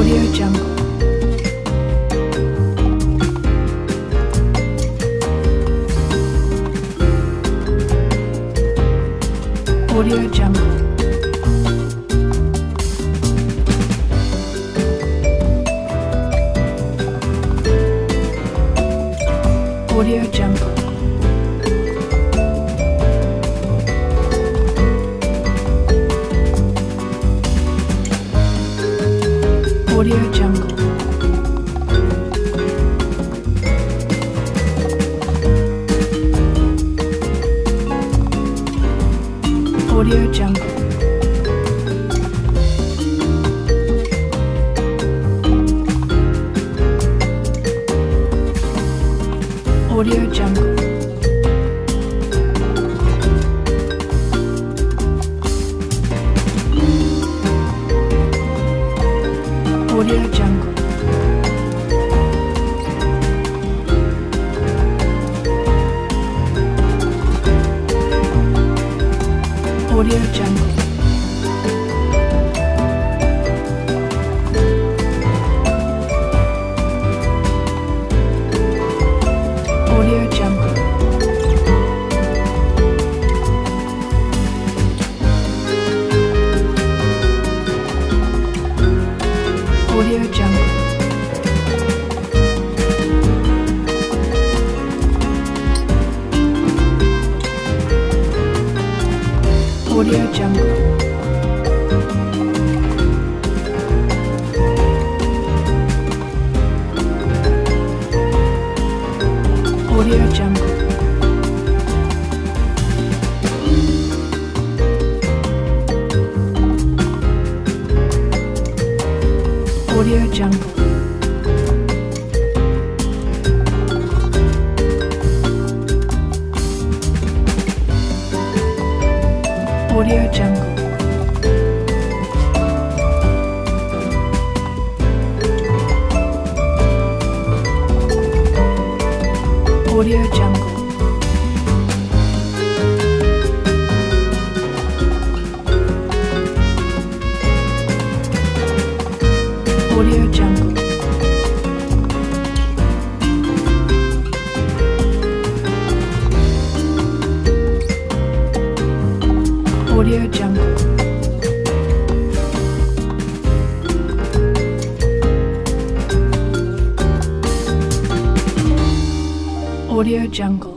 Audio Jungle. Audio Jungle. Audio Jungle. Audio Jungle. Audio Jungle. Audio Jungle. Audio Jungle. Audio Jungle. Audio Jungle. Audio Jungle. Audio Jungle. Audio Jungle. Audio Jungle. Audio Jungle. Audio Jungle. Audio Jungle. Audio Jungle. Audio Jungle.